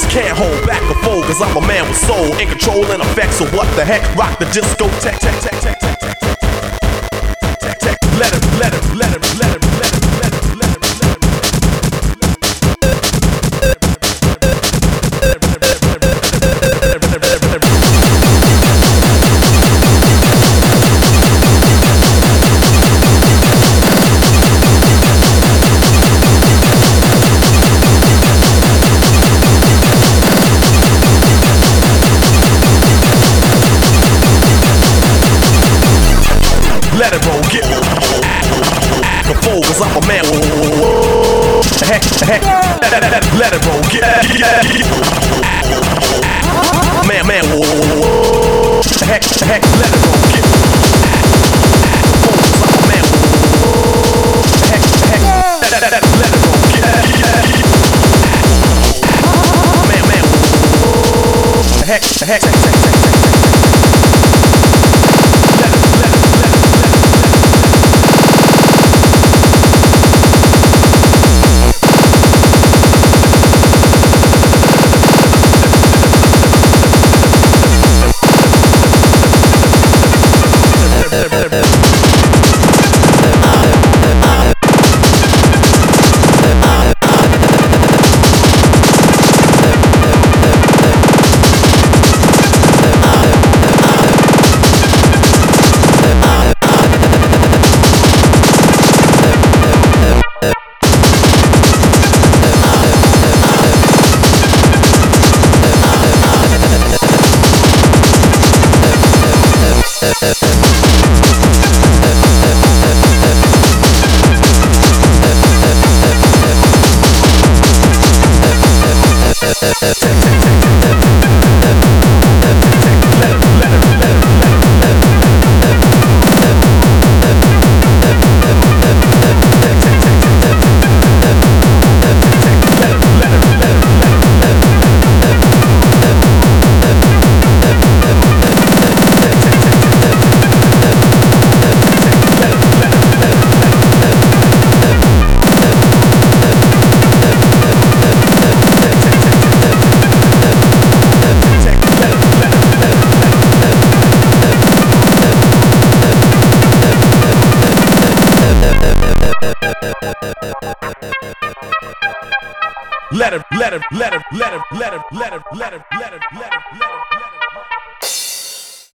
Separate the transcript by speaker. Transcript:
Speaker 1: Can't hold back or fold, cause I'm a man with soul. In control and effects, so what the heck? Rock the disco, tech, tech, tech, tech, tech, tech, tech, tech, tech. Let him, let him, let him, let him, let him, let him, let him, let him. Let it roll, get the fold, cause I'm a man. Heck, heck, let it roll, get man, man. Heck, heck, let it roll, get the fold, cause I'm a man. Heck, heck, let it roll, get man, man. Heck, heck, heck, heck, heck, heck. Let him, let him, let him, let him, let him, let him, let him, let him, let him, let him, let him.